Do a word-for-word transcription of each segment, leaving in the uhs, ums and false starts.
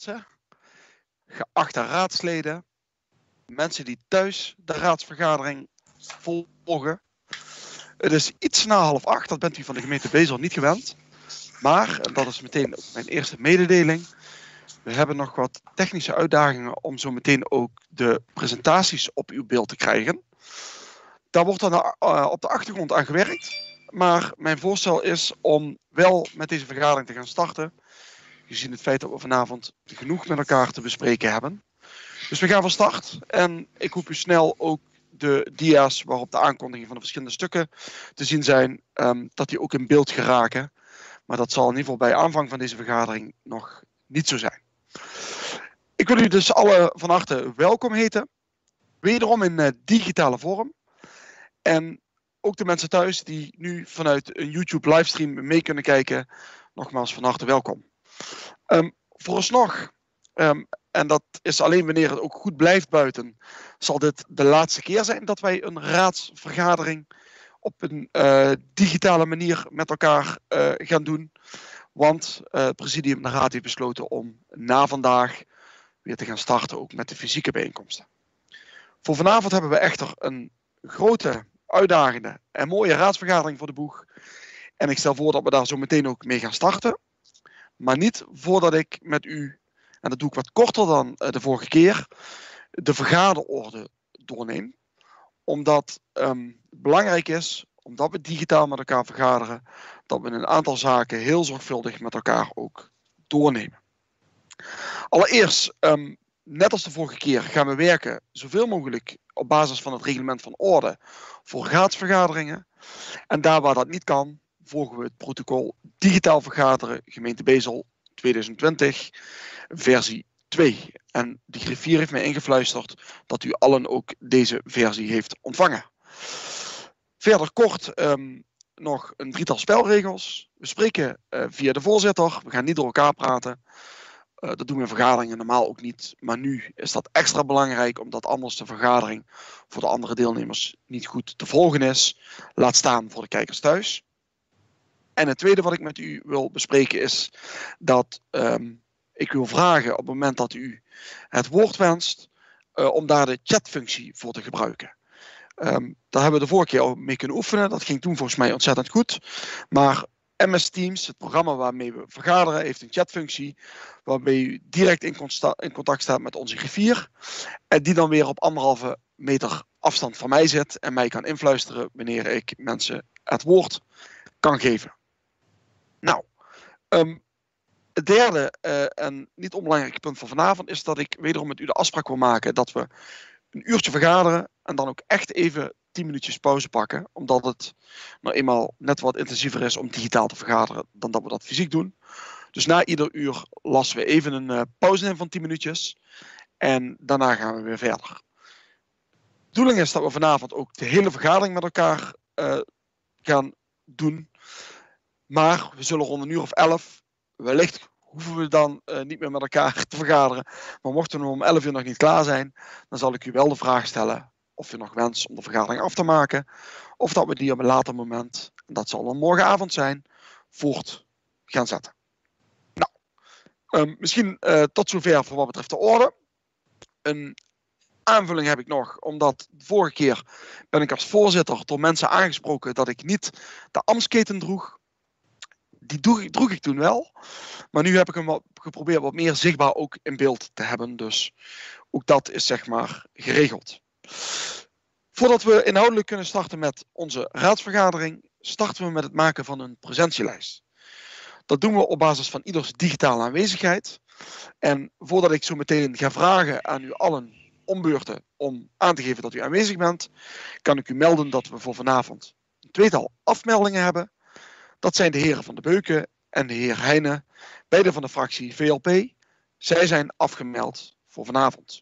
geachte raadsleden, mensen die thuis de raadsvergadering volgen. Het is iets na half acht, dat bent u van de gemeente Bezel niet gewend. Maar, en dat is meteen ook mijn eerste mededeling, we hebben nog wat technische uitdagingen om zo meteen ook de presentaties op uw beeld te krijgen. Daar wordt dan uh, op de achtergrond aan gewerkt. Maar mijn voorstel is om wel met deze vergadering te gaan starten. Gezien het feit dat we vanavond genoeg met elkaar te bespreken hebben. Dus we gaan van start. En ik hoop u snel ook de dia's waarop de aankondigingen van de verschillende stukken te zien zijn. Um, dat die ook in beeld geraken. Maar dat zal in ieder geval bij aanvang van deze vergadering nog niet zo zijn. Ik wil u dus alle van harte welkom heten. Wederom in uh, digitale vorm. En ook de mensen thuis die nu vanuit een YouTube livestream mee kunnen kijken. Nogmaals van harte welkom. Um, vooralsnog, um, en dat is alleen wanneer het ook goed blijft buiten, zal dit de laatste keer zijn dat wij een raadsvergadering op een uh, digitale manier met elkaar uh, gaan doen. Want uh, het presidium de raad heeft besloten om na vandaag weer te gaan starten ook met de fysieke bijeenkomsten. Voor vanavond hebben we echter een grote, uitdagende en mooie raadsvergadering voor de boeg. En ik stel voor dat we daar zo meteen ook mee gaan starten. Maar niet voordat ik met u, en dat doe ik wat korter dan uh, de vorige keer, de vergaderorde doorneem. Omdat um, het belangrijk is, omdat we digitaal met elkaar vergaderen, dat we een aantal zaken heel zorgvuldig met elkaar ook doornemen. Allereerst, um, net als de vorige keer, gaan we werken zoveel mogelijk op basis van het reglement van orde voor raadsvergaderingen. En daar waar dat niet kan, volgen we het protocol digitaal vergaderen gemeente Bezel tweeduizend twintig versie twee. En de griffier heeft mij ingefluisterd dat u allen ook deze versie heeft ontvangen. Verder kort um, nog een drietal spelregels. We spreken uh, via de voorzitter. We gaan niet door elkaar praten. Uh, dat doen we in vergaderingen normaal ook niet. Maar nu is dat extra belangrijk omdat anders de vergadering voor de andere deelnemers niet goed te volgen is. Laat staan voor de kijkers thuis. En het tweede wat ik met u wil bespreken is dat um, ik wil vragen op het moment dat u het woord wenst, uh, om daar de chatfunctie voor te gebruiken. Um, daar hebben we de vorige keer al mee kunnen oefenen. Dat ging toen volgens mij ontzettend goed. Maar M S Teams, het programma waarmee we vergaderen, heeft een chatfunctie waarmee u direct in, in contact staat met onze griffier. En die dan weer op anderhalve meter afstand van mij zit en mij kan influisteren wanneer ik mensen het woord kan geven. Nou, um, het derde uh, en niet onbelangrijke punt van vanavond is dat ik wederom met u de afspraak wil maken dat we een uurtje vergaderen en dan ook echt even tien minuutjes pauze pakken. Omdat het nou eenmaal net wat intensiever is om digitaal te vergaderen dan dat we dat fysiek doen. Dus na ieder uur lassen we even een uh, pauze in van tien minuutjes en daarna gaan we weer verder. De bedoeling is dat we vanavond ook de hele vergadering met elkaar uh, gaan doen. Maar we zullen rond een uur of elf, wellicht hoeven we dan uh, niet meer met elkaar te vergaderen. Maar mochten we om elf uur nog niet klaar zijn, dan zal ik u wel de vraag stellen of u nog wenst om de vergadering af te maken. Of dat we die op een later moment, en dat zal dan morgenavond zijn, voort gaan zetten. Nou, um, misschien uh, tot zover voor wat betreft de orde. Een aanvulling heb ik nog, omdat de vorige keer ben ik als voorzitter door mensen aangesproken dat ik niet de ambtsketen droeg. Die droeg, droeg ik toen wel, maar nu heb ik hem wat geprobeerd wat meer zichtbaar ook in beeld te hebben. Dus ook dat is zeg maar geregeld. Voordat we inhoudelijk kunnen starten met onze raadsvergadering, starten we met het maken van een presentielijst. Dat doen we op basis van ieders digitale aanwezigheid. En voordat ik zo meteen ga vragen aan u allen om beurten om aan te geven dat u aanwezig bent, kan ik u melden dat we voor vanavond een tweetal afmeldingen hebben. Dat zijn de heren Van de Beuken en de heer Heijnen, beide van de fractie V L P. Zij zijn afgemeld voor vanavond.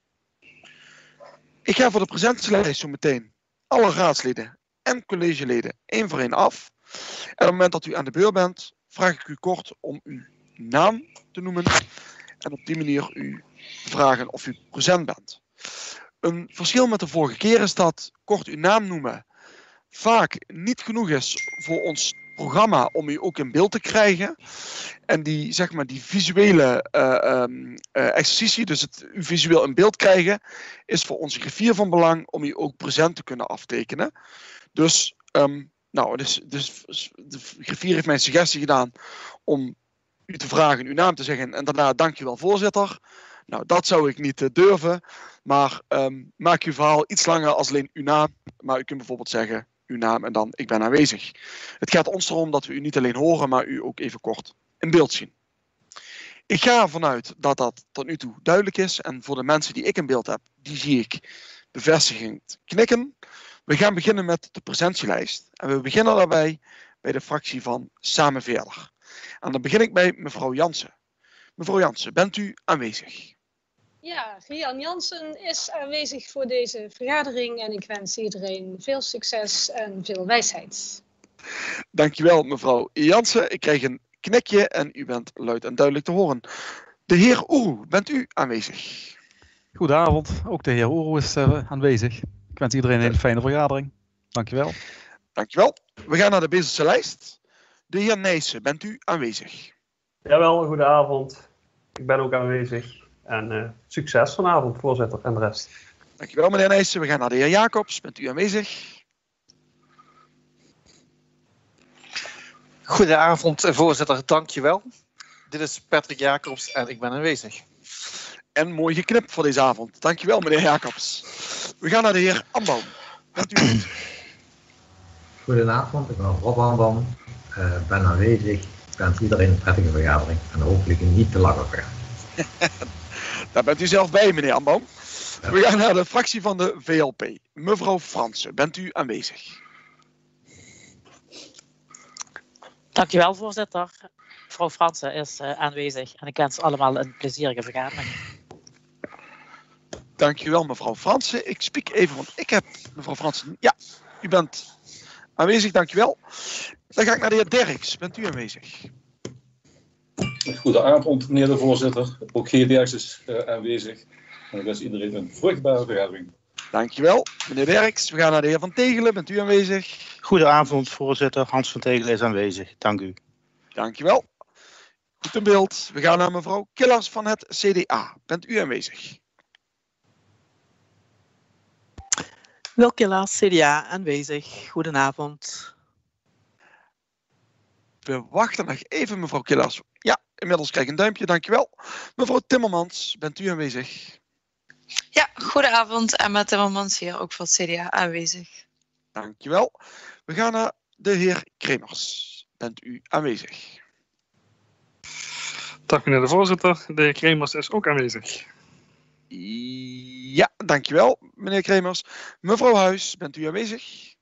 Ik ga voor de presentielijst zo meteen alle raadsleden en collegeleden één voor één af. En op het moment dat u aan de beurt bent, vraag ik u kort om uw naam te noemen. En op die manier u vragen of u present bent. Een verschil met de vorige keer is dat kort uw naam noemen vaak niet genoeg is voor ons programma om u ook in beeld te krijgen. En die, zeg maar, die visuele uh, um, uh, exercitie, dus het u visueel in beeld krijgen, is voor onze griffier van belang om u ook present te kunnen aftekenen. Dus, um, nou, dus, dus de griffier heeft mij een suggestie gedaan om u te vragen uw naam te zeggen en daarna dankjewel voorzitter. Nou, dat zou ik niet uh, durven, maar um, maak uw verhaal iets langer als alleen uw naam, maar u kunt bijvoorbeeld zeggen uw naam en dan ik ben aanwezig. Het gaat ons erom dat we u niet alleen horen, maar u ook even kort in beeld zien. Ik ga ervan uit dat dat tot nu toe duidelijk is en voor de mensen die ik in beeld heb, die zie ik bevestigend knikken. We gaan beginnen met de presentielijst en we beginnen daarbij bij de fractie van Samen Verder. En dan begin ik bij mevrouw Jansen. Mevrouw Jansen, bent u aanwezig? Ja, Rian Jansen is aanwezig voor deze vergadering en ik wens iedereen veel succes en veel wijsheid. Dankjewel mevrouw Jansen. Ik krijg een knikje en u bent luid en duidelijk te horen. De heer Oeroe, bent u aanwezig? Goedenavond, ook de heer Oeroe is uh, aanwezig. Ik wens iedereen een hele fijne vergadering. Dankjewel. Dankjewel. We gaan naar de Bezelse lijst. De heer Nijssen, bent u aanwezig? Jawel, goedenavond. Ik ben ook aanwezig. En uh, succes vanavond, voorzitter en de rest. Dankjewel meneer Nijssen. We gaan naar de heer Jacobs. Bent u aanwezig? Goedenavond, voorzitter. Dankjewel. Dit is Patrick Jacobs en ik ben aanwezig. En mooi geknipt voor deze avond. Dankjewel meneer Jacobs. We gaan naar de heer Ambaum. Bent u aanwezig? Goedenavond, ik ben Rob Ambaum. Uh, ben aanwezig. Ik wens iedereen een prettige vergadering en hopelijk een niet te lange vergadering. Daar bent u zelf bij, meneer Ambaum. We gaan naar de fractie van de V L P. Mevrouw Fransen, bent u aanwezig? Dankjewel, voorzitter. Mevrouw Fransen is uh, aanwezig en ik wens allemaal een plezierige vergadering. Dankjewel, mevrouw Fransen. Ik spreek even, want ik heb mevrouw Fransen. Ja, u bent aanwezig, dankjewel. Dan ga ik naar de heer Derks. Bent u aanwezig? Goedenavond, meneer de voorzitter. Ook G Derks is uh, aanwezig. En ik wens iedereen een vruchtbare vergadering. Dankjewel, meneer Derks. We gaan naar de heer Van Tegelen. Bent u aanwezig? Goedenavond, voorzitter. Hans van Tegelen is aanwezig. Dank u. Dankjewel. Goed in beeld. We gaan naar mevrouw Killers van het C D A. Bent u aanwezig? Wil Killers, C D A, aanwezig. Goedenavond. We wachten nog even, mevrouw Killers. Ja, inmiddels krijg ik een duimpje, dankjewel. Mevrouw Timmermans, bent u aanwezig? Ja, goedenavond. Emma Timmermans hier, ook voor het C D A aanwezig. Dankjewel. We gaan naar de heer Kremers. Bent u aanwezig? Dag meneer de voorzitter, de heer Kremers is ook aanwezig. Ja, dankjewel meneer Kremers. Mevrouw Huis, bent u aanwezig?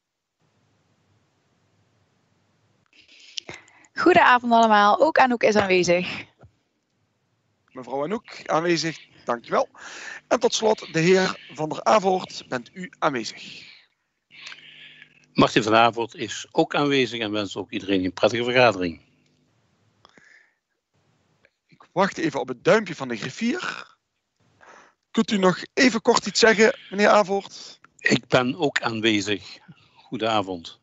Goedenavond allemaal, ook Anouk is aanwezig. Mevrouw Anouk, aanwezig, dankjewel. En tot slot de heer Van der Avoort, bent u aanwezig? Martin van Avoort is ook aanwezig en wens ook iedereen een prettige vergadering. Ik wacht even op het duimpje van de griffier. Kunt u nog even kort iets zeggen, meneer Avoort? Ik ben ook aanwezig. Goedenavond.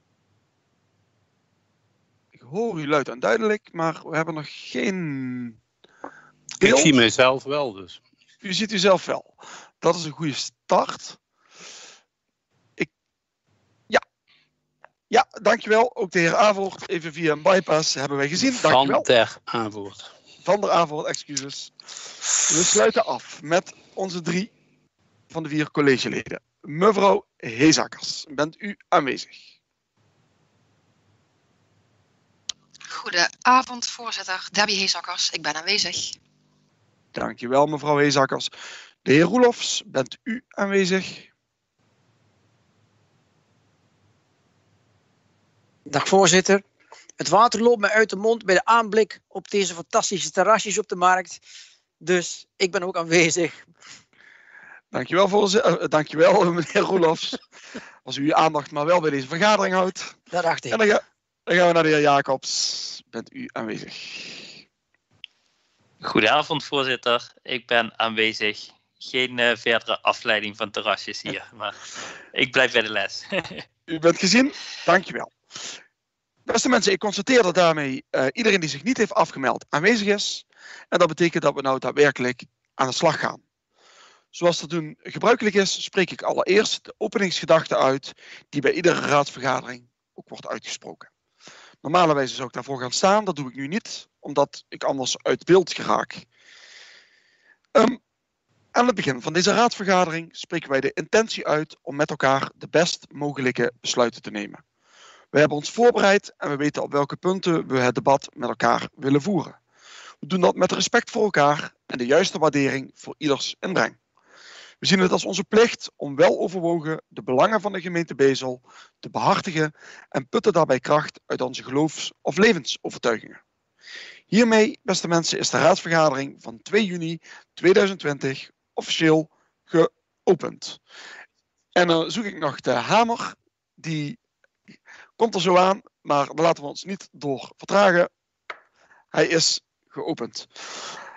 Ik hoor u luid en duidelijk, maar we hebben nog geen beeld. Ik zie mijzelf wel dus. U ziet u zelf wel. Dat is een goede start. Ik... Ja. Ja, dankjewel. Ook de heer Avoort, even via een bypass, hebben wij gezien. Dankjewel. Van der Avoort. Van der Avoort, excuses. We sluiten af met onze drie van de vier collegeleden. Mevrouw Heesakkers, bent u aanwezig? Goedenavond, voorzitter. Debbie Heesakkers, ik ben aanwezig. Dankjewel, mevrouw Heesakkers. De heer Roelofs, bent u aanwezig? Dag voorzitter. Het water loopt me uit de mond bij de aanblik op deze fantastische terrasjes op de markt. Dus ik ben ook aanwezig. Dankjewel, voorzitter. Uh, dankjewel, meneer Roelofs. Als u uw aandacht maar wel bij deze vergadering houdt. Dat dacht ik. En dan, ga, dan gaan we naar de heer Jacobs. Bent u aanwezig? Goedenavond, voorzitter. Ik ben aanwezig. Geen uh, verdere afleiding van terrasjes hier, maar ik blijf bij de les. U bent gezien. Dankjewel. Beste mensen, ik constateer dat daarmee uh, iedereen die zich niet heeft afgemeld aanwezig is. En dat betekent dat we nou daadwerkelijk aan de slag gaan. Zoals dat doen gebruikelijk is, spreek ik allereerst de openingsgedachte uit die bij iedere raadsvergadering ook wordt uitgesproken. Normalerwijze zou ik daarvoor gaan staan, dat doe ik nu niet, omdat ik anders uit beeld geraak. Um, aan het begin van deze raadsvergadering spreken wij de intentie uit om met elkaar de best mogelijke besluiten te nemen. We hebben ons voorbereid en we weten op welke punten we het debat met elkaar willen voeren. We doen dat met respect voor elkaar en de juiste waardering voor ieders inbreng. We zien het als onze plicht om wel overwogen de belangen van de gemeente Bezel te behartigen en putten daarbij kracht uit onze geloofs- of levensovertuigingen. Hiermee, beste mensen, is de raadsvergadering van twee juni tweeduizend twintig officieel geopend. En dan zoek ik nog de hamer, die komt er zo aan, maar daar laten we ons niet door vertragen. Hij is geopend.